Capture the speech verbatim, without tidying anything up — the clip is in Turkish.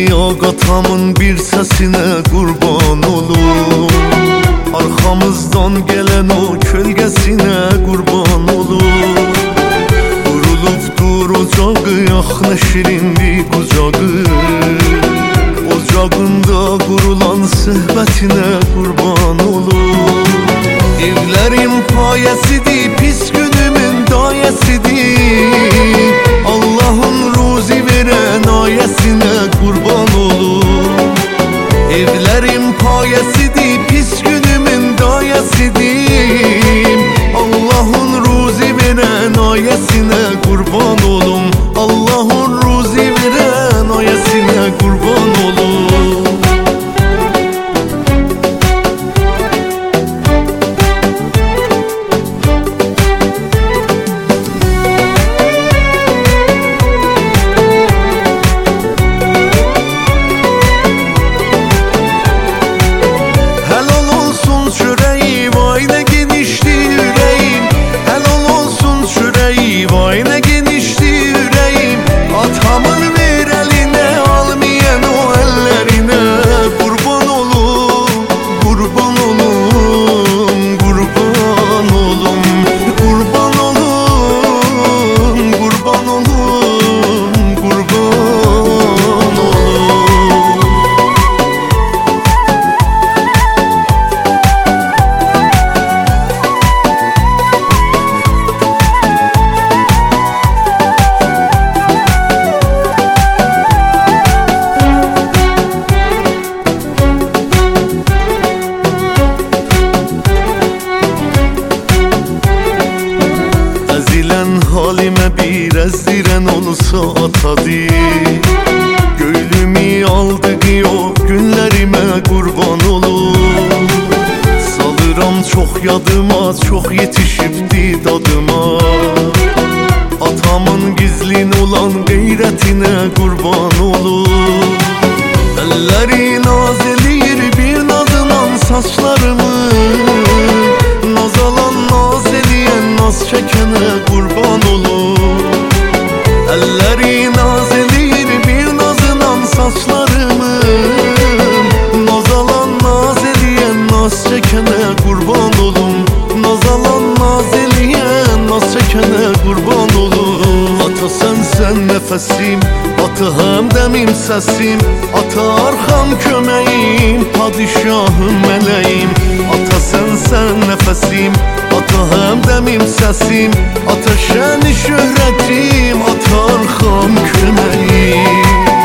yok atamın bir sesine kurban olur. Arkamızdan gelen o kölgesine kurban olur. Kurulup dur ocağı, yak ne şirinli kucağı. Ocağında kurulan söhbetine kurban olur. Evlerim payesidir, pis günümün dayesidir. Allah'ın ruzi veren ayesine kurban olur. Evlerim payesidir, pis günümün dayesidir. Allah'ın ruzi veren ayesine kurban olum. Allah'ın ruzi veren ayesine kurban olum. Halime bir ezdiren olsa atadı. Gönlümü aldı o günlerime kurban olur. Salıram çok yadıma, çok yetişipti dadıma. Atamın gizlin olan gayretine kurban olur. Elleri naz eləyir bir nazınan saçlarımı. Naz alan naz eləyən naz çəkənə kurban olur. Elleri naz eləyir bir nazınan saçlarımı. Naz alan naz eləyən naz çəkənə kurban olum. Naz alan naz eləyən naz çəkənə kurban olum. Ata sensen nefesim, ata hemdemim sesim. Ata arkam kömeğim, padişahım meleğim. Ata sensen nefesim, ata hemdemim sesim. Ata şeni şöhretim, ata arkam kömeğim.